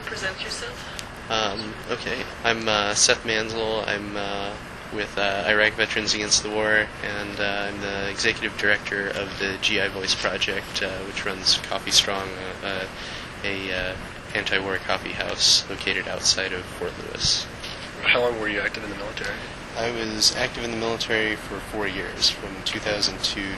present yourself? Okay, I'm Seth Mansell. I'm with Iraq Veterans Against the War, and I'm the executive director of the GI Voice Project, which runs Coffee Strong, a anti-war coffee house located outside of Fort Lewis. How long were you active in the military? I was active in the military for 4 years, from 2002 to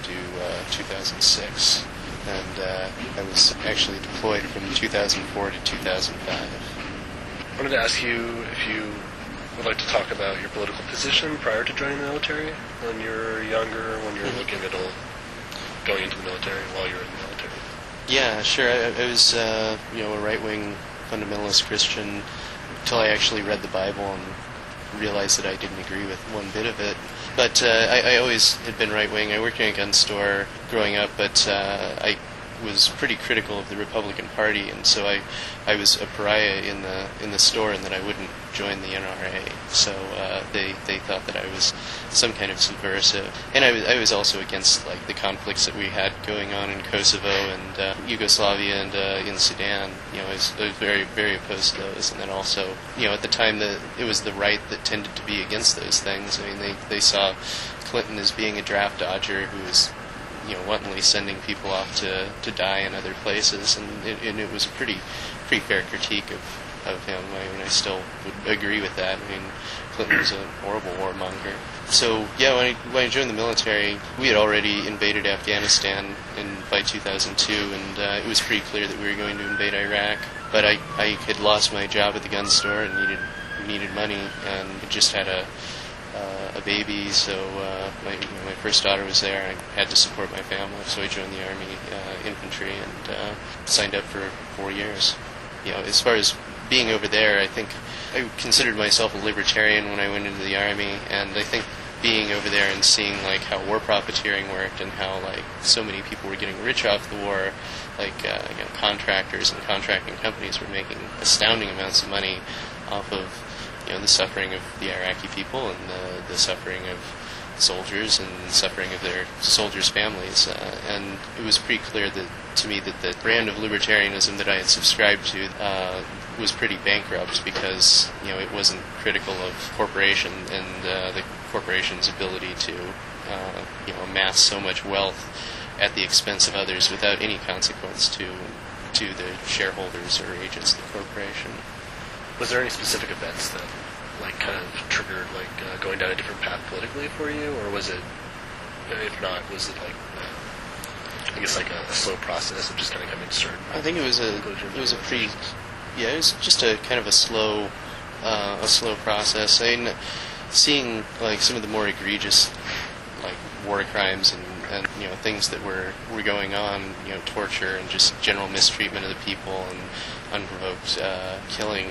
2006, and I was actually deployed from 2004 to 2005. I wanted to ask you if you would like to talk about your political position prior to joining the military, when you were younger, when you were looking at going into the military, while you were in the military. Yeah, sure. I was, a right-wing fundamentalist Christian until I actually read the Bible and realized that I didn't agree with one bit of it. But I always had been right-wing. I worked in a gun store growing up, but I was pretty critical of the Republican Party, and so I was a pariah in the store, and that I wouldn't join the NRA. So they thought that I was some kind of subversive, and I was also against the conflicts that we had going on in Kosovo and Yugoslavia and in Sudan. I was very, very opposed to those, and then also at the time it was the right that tended to be against those things. I mean, they saw Clinton as being a draft dodger who was wantonly sending people off to die in other places, and it was a pretty fair critique of him. I mean, I still would agree with that. I mean, Clinton was a horrible warmonger. So, when I joined the military, we had already invaded Afghanistan by 2002, and it was pretty clear that we were going to invade Iraq. But I had lost my job at the gun store and needed money, and just had a baby, so my first daughter was there. I had to support my family, so I joined the Army infantry and signed up for 4 years. As far as being over there, I think I considered myself a libertarian when I went into the Army, and I think being over there and seeing how war profiteering worked and how so many people were getting rich off the war, contractors and contracting companies were making astounding amounts of money off of the suffering of the Iraqi people and the suffering of soldiers and the suffering of their soldiers' families. And it was pretty clear to me that the brand of libertarianism that I had subscribed to was pretty bankrupt, because it wasn't critical of corporation and the corporation's ability to amass so much wealth at the expense of others without any consequence to the shareholders or agents of the corporation. Was there any specific events that kind of triggered going down a different path politically for you, or was it, if not, was it a slow process of just kind of coming to certain? I think it was just a kind of a slow process. I mean, seeing some of the more egregious war crimes and things that were going on, torture and just general mistreatment of the people and unprovoked killing,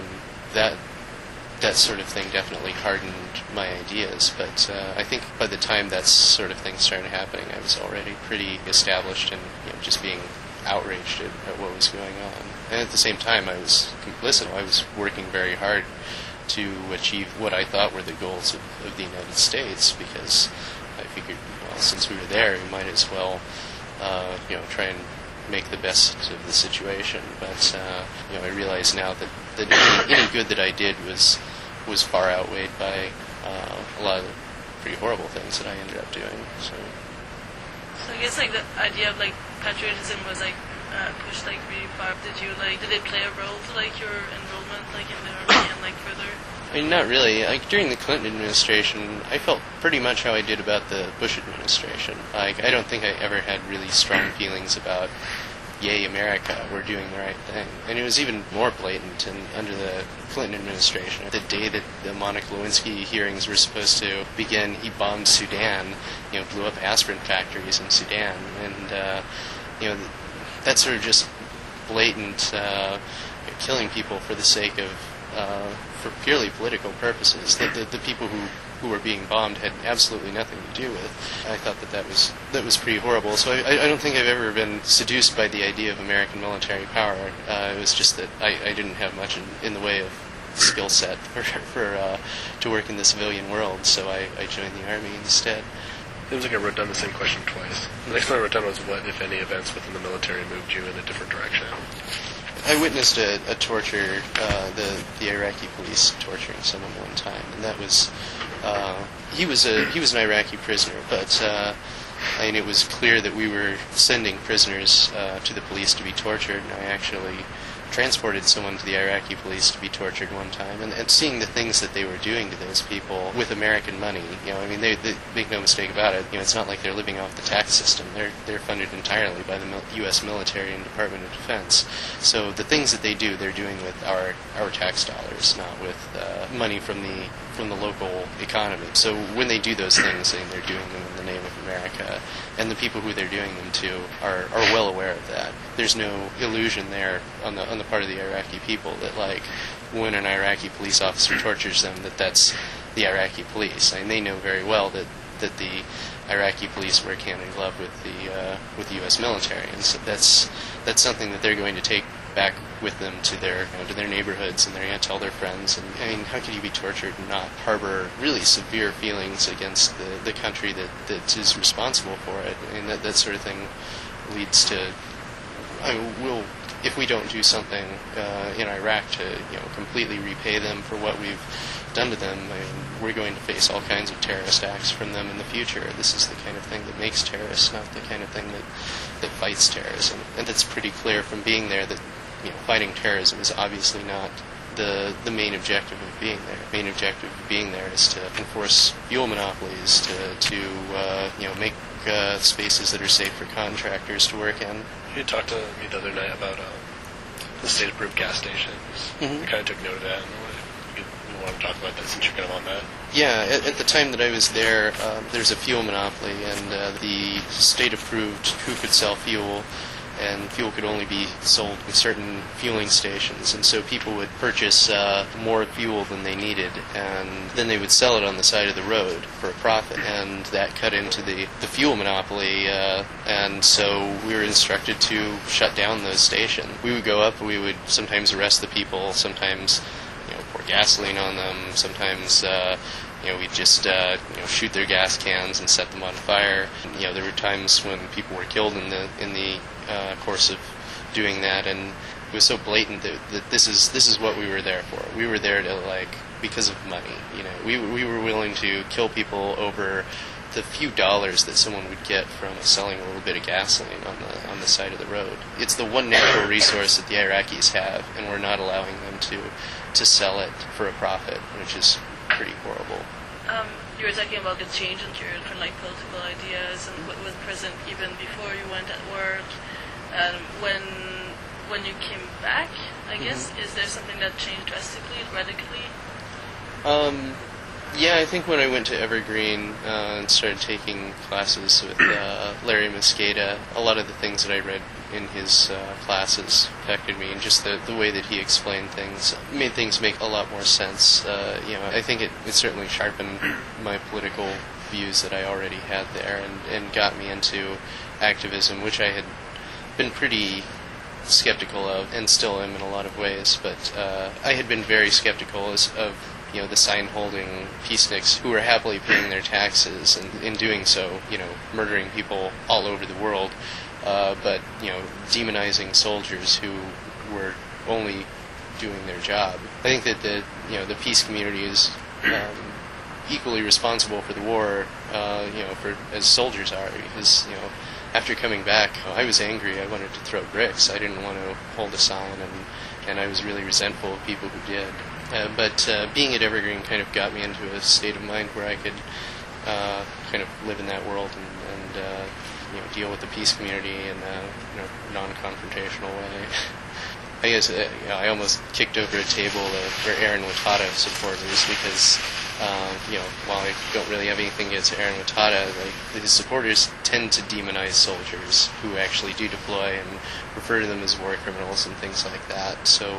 that sort of thing definitely hardened my ideas. But I think by the time that sort of thing started happening, I was already pretty established and just being outraged at what was going on. And at the same time, I was complicit. I was working very hard to achieve what I thought were the goals of the United States, because I figured, since we were there, we might as well try and make the best of the situation. But I realize now that any good that I did was far outweighed by a lot of the pretty horrible things that I ended up doing. So I guess the idea of patriotism was pushed really far. Did it play a role to your enrollment in the Army and further? I mean, not really. During the Clinton administration, I felt pretty much how I did about the Bush administration. I don't think I ever had really strong feelings about, yay, America, we're doing the right thing. And it was even more blatant under the Clinton administration. The day that the Monica Lewinsky hearings were supposed to begin, he bombed Sudan, blew up aspirin factories in Sudan. And, that's sort of just blatant killing people for the sake of for purely political purposes. The people who were being bombed had absolutely nothing to do with. I thought that was pretty horrible. So I don't think I've ever been seduced by the idea of American military power. It was just that I didn't have much in the way of skill set to work in the civilian world, so I joined the Army instead. Seems like I wrote down the same question twice. The next one I wrote down was, what, if any, events within the military moved you in a different direction? I witnessed a torture, the Iraqi police torturing someone one time, and that was he was an Iraqi prisoner, but I mean, it was clear that we were sending prisoners to the police to be tortured, and I actually transported someone to the Iraqi police to be tortured one time, and seeing the things that they were doing to those people with American money, I mean, they make no mistake about it, it's not like they're living off the tax system. They're funded entirely by the U.S. military and Department of Defense. So the things that they do, they're doing with our tax dollars, not with money from the local economy. So when they do those things, they're doing them in the name of America, and the people who they're doing them to are well aware of that. There's no illusion there on the part of the Iraqi people that, like, when an Iraqi police officer tortures them, that's the Iraqi police. I mean, they know very well that the Iraqi police work hand in glove with the U.S. military, and so that's something that they're going to take back with them to their neighborhoods, and they're going to tell their friends. And I mean, how could you be tortured and not harbor really severe feelings against the country that is responsible for it? I mean, that sort of thing leads to, if we don't do something in Iraq to completely repay them for what we've done to them, I mean, we're going to face all kinds of terrorist acts from them in the future. This is the kind of thing that makes terrorists, not the kind of thing that fights terrorism. And it's pretty clear from being there that fighting terrorism is obviously not the main objective of being there. The main objective of being there is to enforce fuel monopolies, to make spaces that are safe for contractors to work in. You talked to me the other night about the state-approved gas stations. Mm-hmm. I kind of took note of that. You want to talk about that since you're kind of on that? Yeah, at the time that I was there, there's a fuel monopoly, and the state approved who could sell fuel, and fuel could only be sold at certain fueling stations, and so people would purchase more fuel than they needed, and then they would sell it on the side of the road for a profit, and that cut into the fuel monopoly, and so we were instructed to shut down those stations. We would go up, we would sometimes arrest the people, sometimes pour gasoline on them, sometimes we'd just shoot their gas cans and set them on fire. There were times when people were killed in the course of doing that, and it was so blatant that this is what we were there for. We were there to, because of money. We were willing to kill people over the few dollars that someone would get from selling a little bit of gasoline on the side of the road. It's the one natural resource that the Iraqis have, and we're not allowing them to sell it for a profit, which is pretty horrible. You were talking about the change in your different political ideas and what was present even before you went at work. When you came back, I guess, is there something that changed drastically, radically? Yeah, I think when I went to Evergreen and started taking classes with Larry Mosqueda, a lot of the things that I read in his classes affected me, and just the way that he explained things made things make a lot more sense. I think it certainly sharpened my political views that I already had there, and got me into activism, which I had been pretty skeptical of, and still am in a lot of ways, but I had been very skeptical of the sign-holding peaceniks who were happily paying their taxes, and in doing so, murdering people all over the world, but demonizing soldiers who were only doing their job. I think that the peace community is equally responsible for the war, as soldiers are, because after coming back, I was angry. I wanted to throw bricks. I didn't want to hold a sign, and I was really resentful of people who did. But being at Evergreen kind of got me into a state of mind where I could kind of live in that world and deal with the peace community in a non-confrontational way. I guess I almost kicked over a table for Aaron Watata supporters because while I don't really have anything against Aaron Watata, his supporters tend to demonize soldiers who actually do deploy and refer to them as war criminals and things like that. So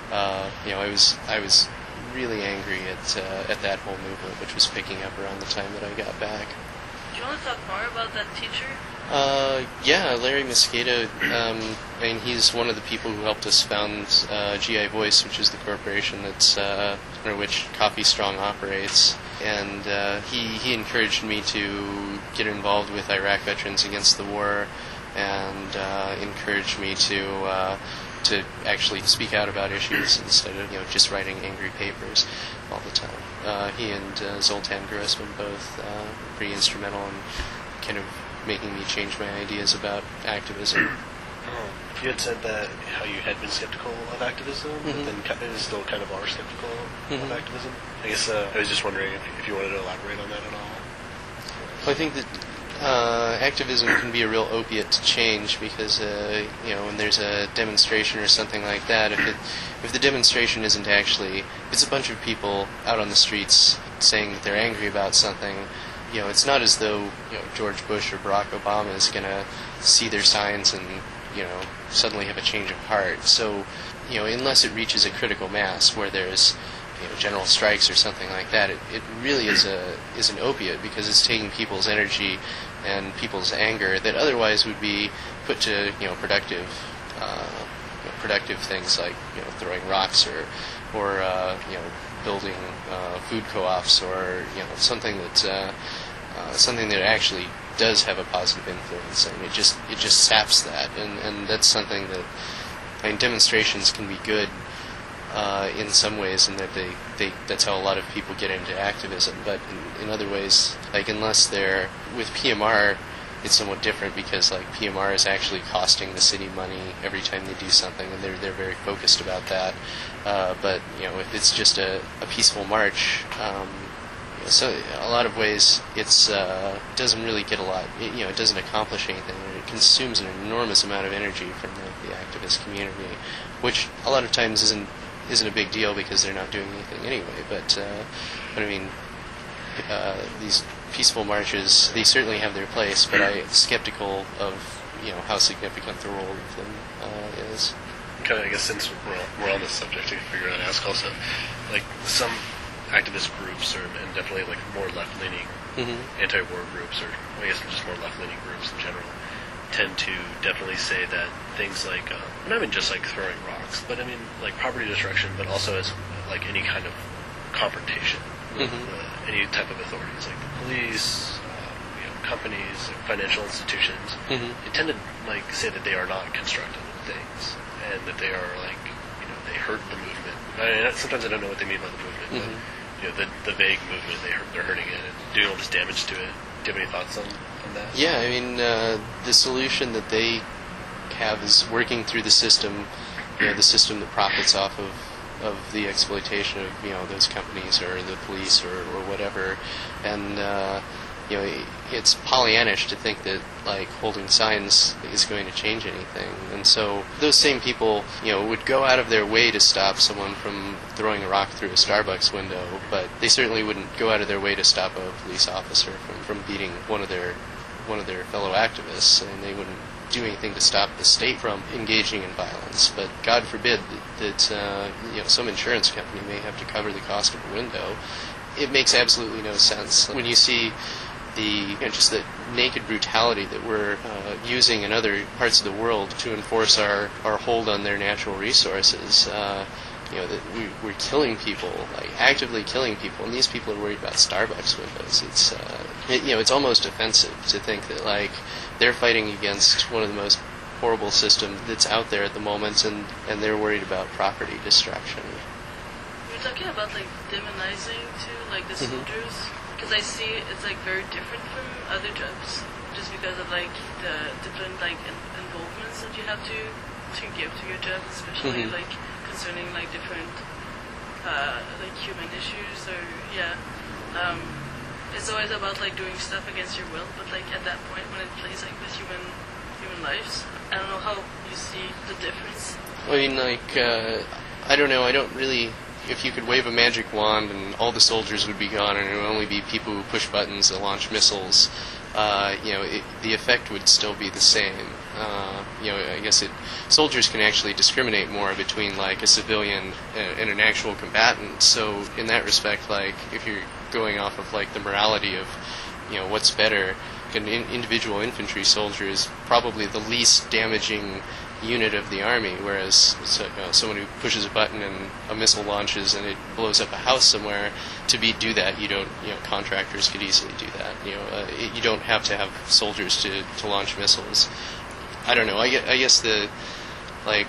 I was really angry at that whole movement, which was picking up around the time that I got back. Do you want to talk more about that teacher? Yeah, Larry Mosqueda, he's one of the people who helped us found GI Voice, which is the corporation that's under which Coffee Strong operates, and he encouraged me to get involved with Iraq Veterans Against the War, and encouraged me to to actually speak out about issues instead of just writing angry papers all the time. He and Zoltan Grossman both pretty instrumental in kind of making me change my ideas about activism. You had said that how you had been skeptical of activism, but then still kind of are skeptical of activism. I guess I was just wondering if you wanted to elaborate on that at all. Well, I think that activism can be a real opiate to change because when there's a demonstration or something like that, if the demonstration isn't actually, if it's a bunch of people out on the streets saying that they're angry about something, it's not as though George Bush or Barack Obama is going to see their signs and suddenly have a change of heart. So unless it reaches a critical mass where there's general strikes or something like that, it really is an opiate because it's taking people's energy and people's anger that otherwise would be put to productive things like throwing rocks or building food co-ops or something that actually does have a positive influence, and it just saps that, and that's something that, demonstrations can be good in some ways, and that that's how a lot of people get into activism. But in other ways, unless they're with PMR, it's somewhat different because PMR is actually costing the city money every time they do something, and they're very focused about that. But if it's just a peaceful march. So a lot of ways, it doesn't really get a lot. It doesn't accomplish anything. It consumes an enormous amount of energy from the activist community, which a lot of times isn't a big deal because they're not doing anything anyway. But these peaceful marches, they certainly have their place. But I'm skeptical of how significant the role of them is. Okay, I guess since we're on this subject, I figured I'd ask also, some activist groups, and definitely more left-leaning anti-war groups, or I guess just more left-leaning groups in general, tend to definitely say that things not even just throwing rocks, but property destruction, but also as any kind of confrontation with any type of authorities, like the police, companies, financial institutions. They tend to say that they are not constructive things, and that they are they hurt the movement. Sometimes I don't know what they mean by the movement, but the vague movement, they're hurting it and doing all this damage to it. Do you have any thoughts on that? Yeah, the solution that they have is working through the system, the system that profits off of the exploitation of those companies or the police or whatever, and it's Pollyannish to think that holding signs is going to change anything. And so those same people would go out of their way to stop someone from throwing a rock through a Starbucks window, but they certainly wouldn't go out of their way to stop a police officer from beating one of their fellow activists, and they wouldn't do anything to stop the state from engaging in violence. But God forbid that some insurance company may have to cover the cost of a window. It makes absolutely no sense when you see just the naked brutality that we're using in other parts of the world to enforce our hold on their natural resources. That we're killing people, actively killing people, and these people are worried about Starbucks windows. It's almost offensive to think that they're fighting against one of the most horrible systems that's out there at the moment, and they're worried about property destruction. You're talking about demonizing too, the soldiers. Because I see it's very different from other jobs, just because of the different involvements that you have to give to your job, especially concerning different human issues or it's always about doing stuff against your will, but at that point when it plays with human lives, I don't know how you see the difference. I don't know. I don't really. If you could wave a magic wand and all the soldiers would be gone and it would only be people who push buttons that launch missiles, the effect would still be the same. I guess soldiers can actually discriminate more between a civilian and an actual combatant. So in that respect, if you're going off of the morality of what's better, an individual infantry soldier is probably the least damaging unit of the army, whereas someone who pushes a button and a missile launches and it blows up a house somewhere, to do that, contractors could easily do that. You don't have to have soldiers to launch missiles. I don't know. I guess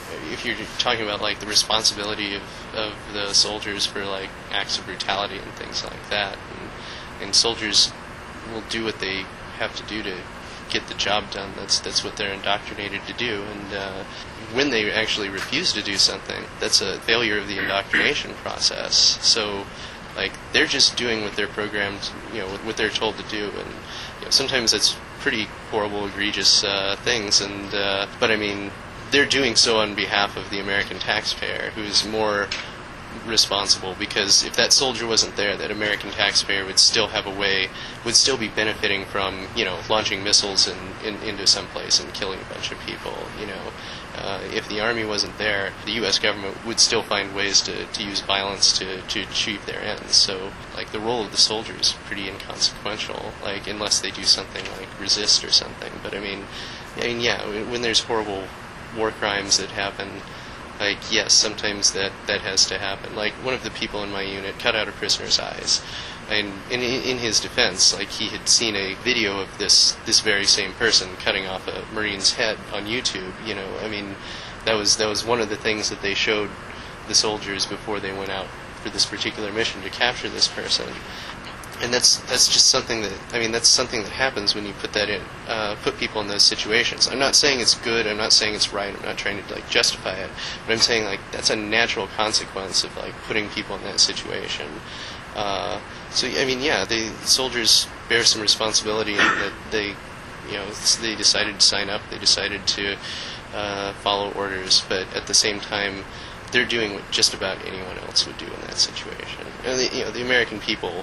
if you're talking about like the responsibility of the soldiers for like acts of brutality and things like that, and soldiers will do what they have to do to get the job done. That's what they're indoctrinated to do, and when they actually refuse to do something, that's a failure of the indoctrination process. So, like, they're just doing what they're programmed, what they're told to do, and sometimes it's pretty horrible, egregious things, and but I mean, they're doing so on behalf of the American taxpayer, who's more responsible, because if that soldier wasn't there, that American taxpayer would still have a way, would still be benefiting from, launching missiles into some place and killing a bunch of people, If the army wasn't there, the U.S. government would still find ways to use violence to achieve their ends. So, like, the role of the soldier is pretty inconsequential, like, unless they do something like resist or something. But I mean, yeah, when there's horrible war crimes that happen, like, yes, sometimes that has to happen. Like, one of the people in my unit cut out a prisoner's eyes, and in his defense, like, he had seen a video of this very same person cutting off a Marine's head on YouTube. I mean, that was one of the things that they showed the soldiers before they went out for this particular mission to capture this person. And that's just something that happens when you put people in those situations. I'm not saying it's good. I'm not saying it's right. I'm not trying to like justify it. But I'm saying like that's a natural consequence of like putting people in that situation. So I mean, yeah, the soldiers bear some responsibility in that they decided to sign up. They decided to follow orders. But at the same time, they're doing what just about anyone else would do in that situation. And the American people.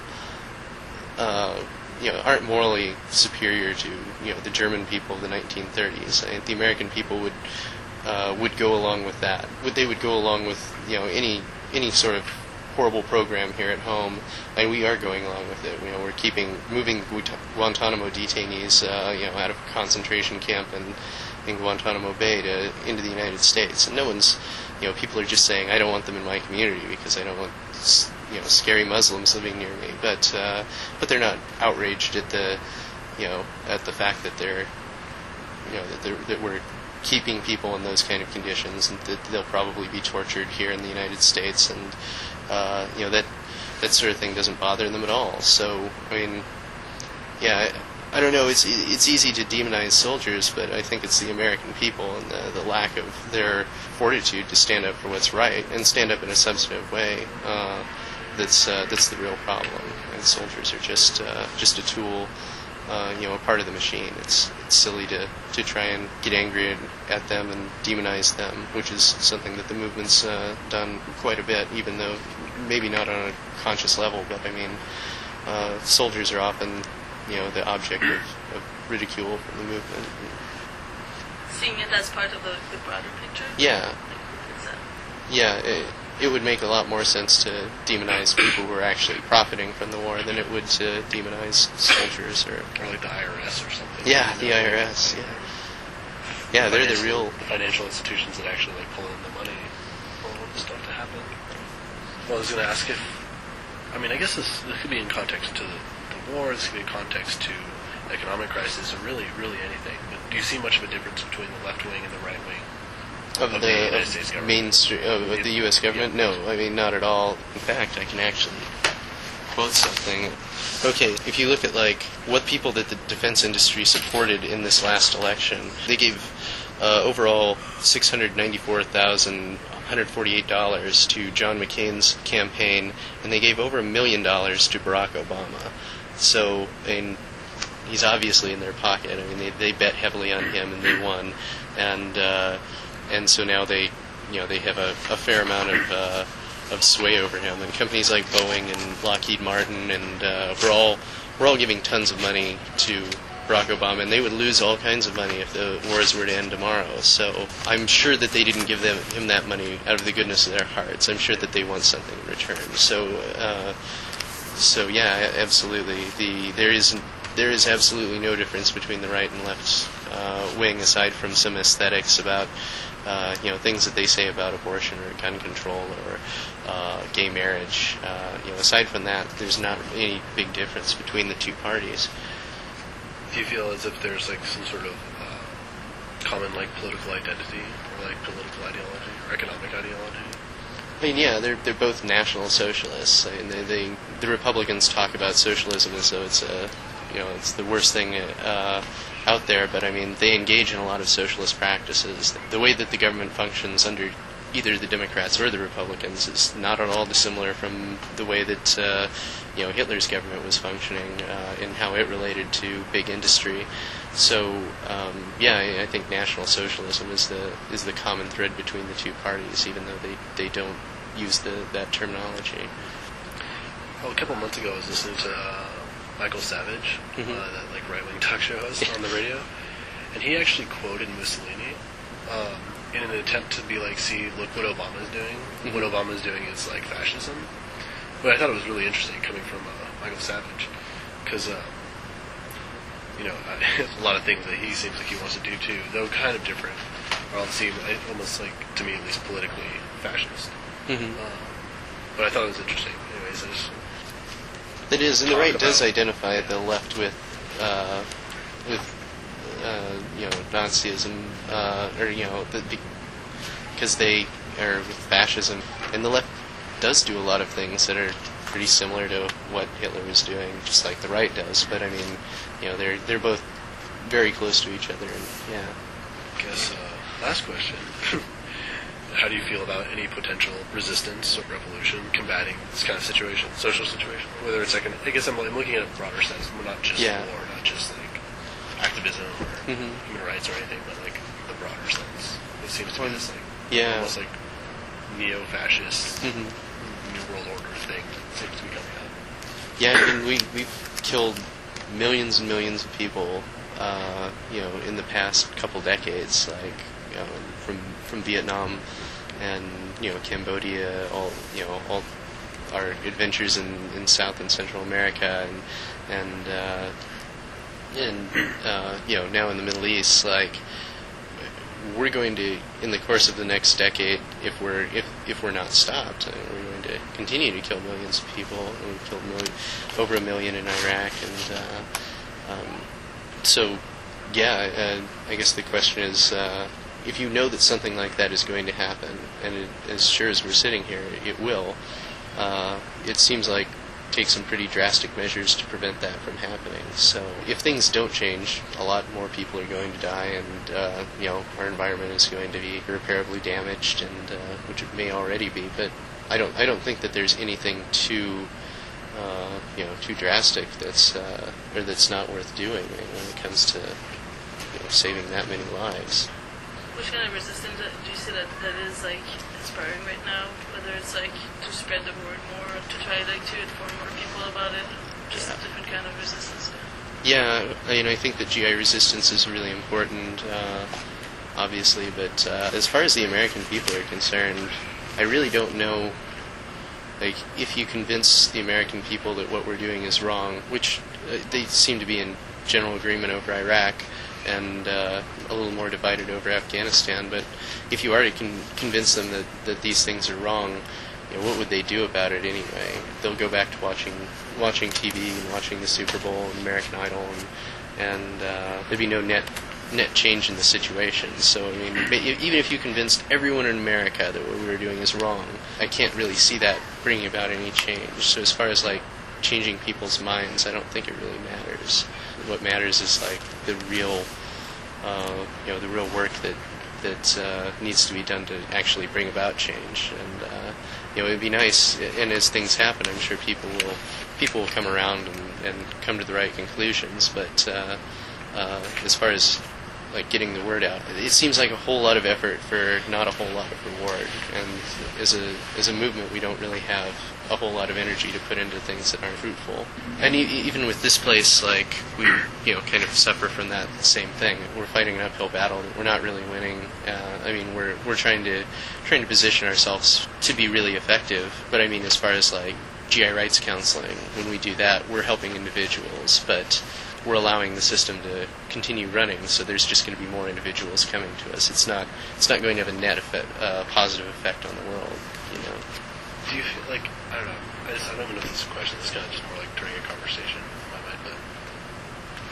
Aren't morally superior to the German people of the 1930s. The American people would go along with that. They would go along with any sort of horrible program here at home, and we are going along with it. We're moving Guantanamo detainees out of a concentration camp in Guantanamo Bay into the United States, and no one's people are just saying, I don't want them in my community because I don't want scary Muslims living near me, but they're not outraged at the fact that that we're keeping people in those kind of conditions, and that they'll probably be tortured here in the United States, and that sort of thing doesn't bother them at all. So I mean, yeah, I don't know. It's easy to demonize soldiers, but I think it's the American people and the lack of their fortitude to stand up for what's right and stand up in a substantive way. That's the real problem. And soldiers are just a tool, a part of the machine. It's silly to try and get angry at them and demonize them, which is something that the movement's done quite a bit, even though maybe not on a conscious level. But I mean, soldiers are often the object of ridicule from the movement. Seeing it as part of the broader picture? Yeah. Yeah, it would make a lot more sense to demonize people who are actually profiting from the war than it would to demonize soldiers or like the IRS or something. Yeah, the IRS. Yeah. Yeah, they're the real financial institutions that actually like pull in the money for all the stuff to happen. Well, I was going to ask I guess this could be in context to the war. This could be in context to economic crisis, or really anything. But do you see much of a difference between the left wing and the right wing? Of the United States government? Of the U.S. government? Yeah. No, I mean, not at all. In fact, I can actually quote something. Okay, if you look at, like, what people that the defense industry supported in this last election, they gave overall $694,148 to John McCain's campaign, and they gave over $1 million to Barack Obama. So, and he's obviously in their pocket. I mean, they bet heavily on him, and they won. And so now they have a fair amount of sway over him, and companies like Boeing and Lockheed Martin and we're all giving tons of money to Barack Obama, and they would lose all kinds of money if the wars were to end tomorrow. So I'm sure that they didn't give him that money out of the goodness of their hearts. I'm sure that they want something in return. So yeah, absolutely. There is absolutely no difference between the right and left wing, aside from some aesthetics about things that they say about abortion or gun control or gay marriage. Aside from that, there's not any big difference between the two parties. Do you feel as if there's like some sort of common like political identity or like political ideology or economic ideology? I mean, yeah, they're both National Socialists. I mean, the Republicans talk about socialism as though it's it's the worst thing out there. But I mean, they engage in a lot of socialist practices. The way that the government functions under either the Democrats or the Republicans is not at all dissimilar from the way that Hitler's government was functioning and how it related to big industry. So I think National Socialism is the common thread between the two parties, even though they don't use that terminology. Well, a couple months ago, I was listening to Michael Savage, that like right-wing talk show host on the radio, and he actually quoted Mussolini in an attempt to be like, see, look what Obama's doing. What Obama's doing is like fascism. But I thought it was really interesting coming from Michael Savage, because a lot of things that he seems like he wants to do too, though kind of different, or all seem almost like, to me at least, politically fascist. But I thought it was interesting. Anyways, it is, and the right does identify the left with Nazism, because they are with fascism, and the left does do a lot of things that are pretty similar to what Hitler was doing, just like the right does. But I mean, they're both very close to each other, and yeah. I guess last question. How do you feel about any potential resistance or revolution combating this kind of situation, social situation? Whether it's like I guess I'm looking at a broader sense, not just war, not just like activism or human rights or anything, but like the broader sense. It seems to be this like almost like neo-fascist New World Order thing that seems to be coming out. Yeah, I mean we've killed millions and millions of people, in the past couple decades, like from Vietnam and Cambodia, all our adventures in South and Central America, and now in the Middle East. Like, we're going to, in the course of the next decade, if we're not stopped, we're going to continue to kill millions of people. And we've killed over 1 million in Iraq, and I guess the question is, if you know that something like that is going to happen, and as sure as we're sitting here, it will, it seems like take some pretty drastic measures to prevent that from happening. So if things don't change, a lot more people are going to die, and our environment is going to be irreparably damaged, and which it may already be. But I don't think that there's anything too drastic that's not worth doing when it comes to saving that many lives. Which kind of resistance do you see that is like inspiring right now? Whether it's like to spread the word more, to try like to inform more people about it, just a different kind of resistance. Yeah, I think that GI resistance is really important, obviously. But as far as the American people are concerned, I really don't know. Like, if you convince the American people that what we're doing is wrong, which they seem to be in general agreement over Iraq, and a little more divided over Afghanistan, but if you are to convince them that these things are wrong, what would they do about it anyway? They'll go back to watching TV and watching the Super Bowl and American Idol, and there'd be no net change in the situation. So, I mean, even if you convinced everyone in America that what we were doing is wrong, I can't really see that bringing about any change. So as far as, like, changing people's minds, I don't think it really matters. What matters is, like, the real work that needs to be done to actually bring about change. And it'd be nice, and as things happen, I'm sure people will come around and come to the right conclusions. But as far as like getting the word out, it seems like a whole lot of effort for not a whole lot of reward. And as a movement, we don't really have a whole lot of energy to put into things that aren't fruitful. And even with this place, like, we kind of suffer from that same thing. We're fighting an uphill battle that we're not really winning. We're trying to position ourselves to be really effective. But I mean, as far as like GI rights counseling, when we do that, we're helping individuals, but we're allowing the system to continue running, so there's just going to be more individuals coming to us. It's not going to have a net effect, positive effect on the world, Do you feel like, I don't know, I don't even know if this is a question, it's kind of just more like during a conversation in my mind, but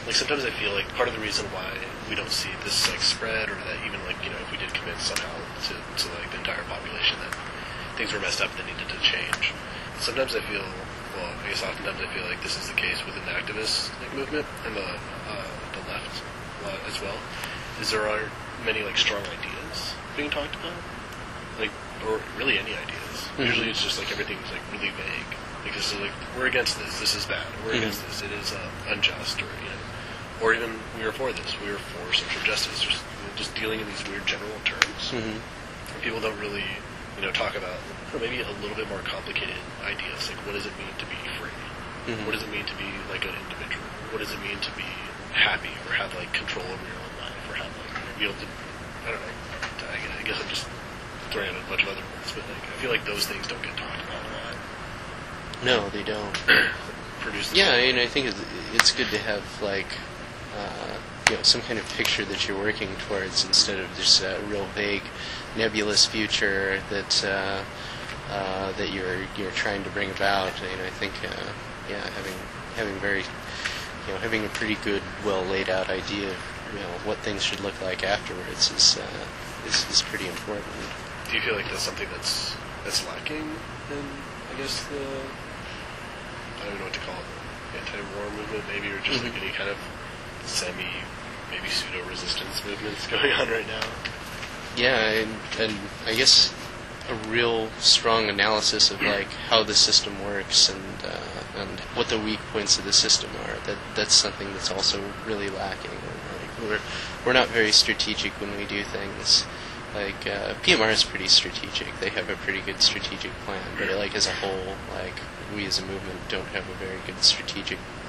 like sometimes I feel like part of the reason why we don't see this like spread, or that even like if we did commit somehow to like the entire population that things were messed up that needed to change. Sometimes I feel, well, I guess oftentimes I feel like this is the case with an activist like movement and the left as well. Is there aren't many like strong ideas being talked about, like, or really any ideas. Mm-hmm. Usually it's just like everything's like really vague. Like this is like, we're against this. This is bad. We're against this. It is unjust, or even we are for this. We are for social justice. Just dealing in these weird general terms. Mm-hmm. People don't really, talk about maybe a little bit more complicated ideas. Like, what does it mean to be free? Mm-hmm. What does it mean to be like an individual? What does it mean to be happy, or have like control over your own life, or have like be able to? I don't know. I guess I'm just throwing out a bunch of other words, but like I feel like those things don't get talked about a lot. No, they don't. Yeah, I think it's good to have like some kind of picture that you're working towards, instead of just a real vague, nebulous future that that you're trying to bring about. I think having very having a pretty good, well laid out idea of what things should look like afterwards is pretty important. Do you feel like that's something that's lacking in, I guess, I don't know what to call it, anti-war movement maybe, or just like any kind of maybe pseudo-resistance movements going on right now? Yeah, and I guess a real strong analysis of like how the system works and what the weak points of the system are. That's something that's also really lacking. We're not very strategic when we do things. Like PMR is pretty strategic. They have a pretty good strategic plan, but like as a whole, like we as a movement don't have a very good strategic